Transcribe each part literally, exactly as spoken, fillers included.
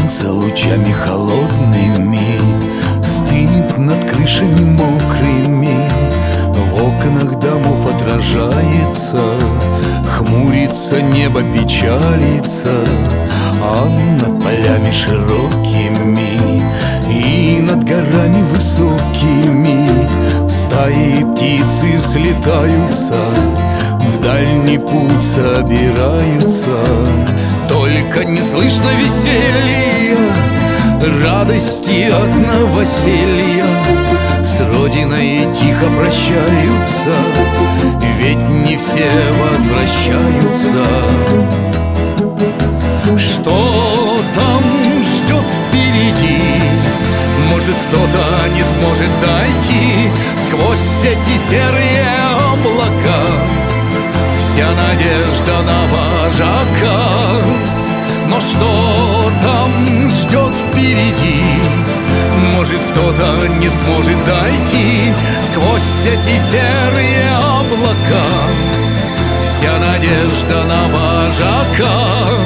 солнце лучами холодными стынет над крышами мокрыми, в окнах домов отражается, хмурится небо, печалится, а над полями широкими и над горами высокими стаи птицы слетаются, в дальний путь собираются. Только не слышно веселья, радости от новоселья, с родиной тихо прощаются, ведь не все возвращаются. Что там ждет впереди? Может, кто-то не сможет дойти сквозь эти серые облака. Вся надежда на вожака. Но что там ждет впереди? Может, кто-то не сможет дойти сквозь эти серые облака. Вся надежда на вожака.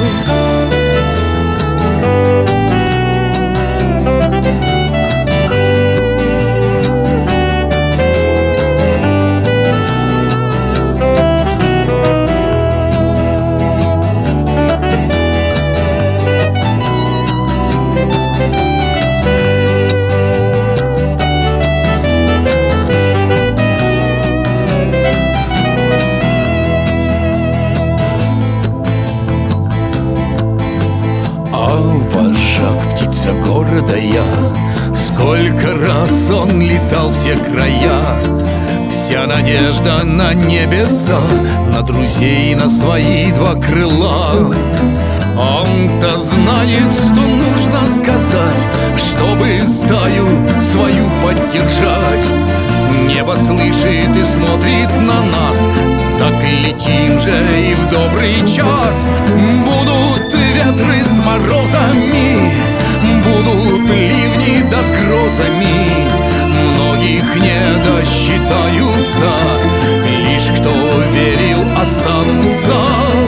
Вожак, птица города я, сколько раз он летал в те края. Вся надежда на небеса, на друзей, на свои два крыла. Он-то знает, что нужно сказать, чтобы стаю свою поддержать. Небо слышит и смотрит на нас, так летим же и в добрый час. Будут ветры с морозами, будут ливни да с грозами, многих не досчитаются, лишь кто верил останутся.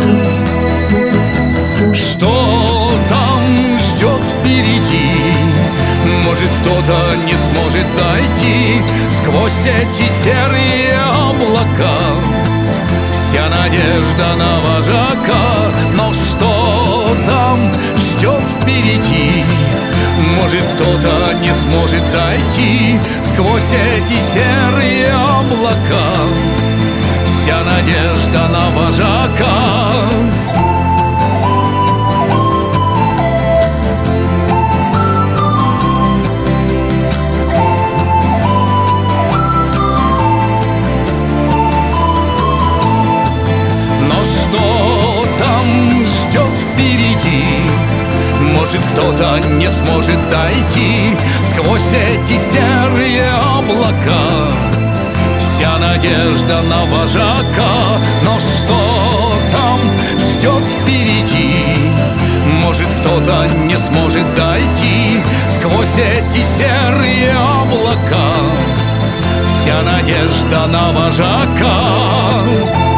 Что там ждет впереди? Может, кто-то не сможет дойти сквозь эти серые облака. Вся надежда на вожака. Но что там ждет впереди? Может, кто-то не сможет дойти сквозь эти серые облака. Вся надежда на вожака. Может, кто-то не сможет дойти сквозь эти серые облака. Вся надежда на вожака. Но что там ждет впереди? Может, кто-то не сможет дойти сквозь эти серые облака. Вся надежда на вожака.